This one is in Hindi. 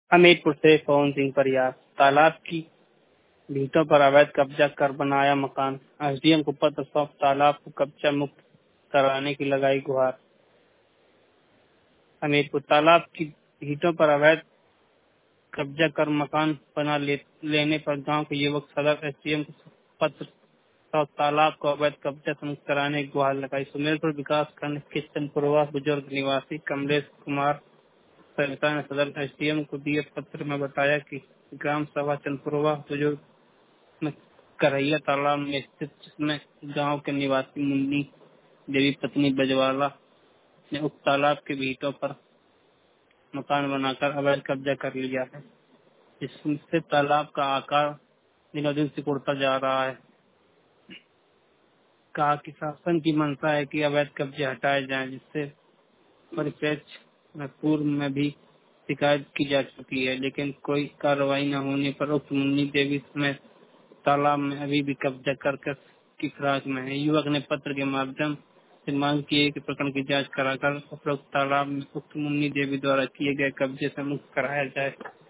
हमीरपुर से पवन सिंह परियार। तालाब की भीटों पर अवैध कब्जा कर बनाया मकान, एसडीएम को पत्र सौंप तालाब को कब्जा मुक्त कराने की लगाई गुहार। हमीरपुर तालाब की भीटों पर अवैध कब्जा कर मकान लेने पर गांव के युवक सदर एसडीएम को पत्र सौंप तालाब को अवैध कब्जा से मुक्त कराने की गुहार लगाई। सुमेरपुर विकास खंड के चंदपुरवा बुजुर्ग निवासी कमलेश कुमार सविता ने सदर एसडीएम को दिए पत्र में बताया कि ग्राम सभा चंदपुरवा बुजुर्ग में करैया तालाब में स्थित, जिसमें गांव के निवासी मुन्नी देवी पत्नी बजवाला ने उक्त तालाब के भीटों पर मकान बनाकर अवैध कब्जा कर लिया है, जिससे तालाब का आकार दिनों दिन सिकुड़ता जा रहा है। कहा कि शासन की मंशा है कि अवैध कब्जे हटाए जाएं, जिससे परिप्रेक्ष्य में पूर्व में भी शिकायत की जा चुकी है, लेकिन कोई कार्रवाई न होने पर उक्त मुन्नी देवी समेत तालाब में अभी भी कब्जा कर की फिराक में है। युवक ने पत्र के माध्यम से मांग की है कि प्रकरण की जांच कराकर उपरोक्त तालाब में उक्त मुन्नी देवी द्वारा किए गए कब्जे से मुक्त कराया जाए।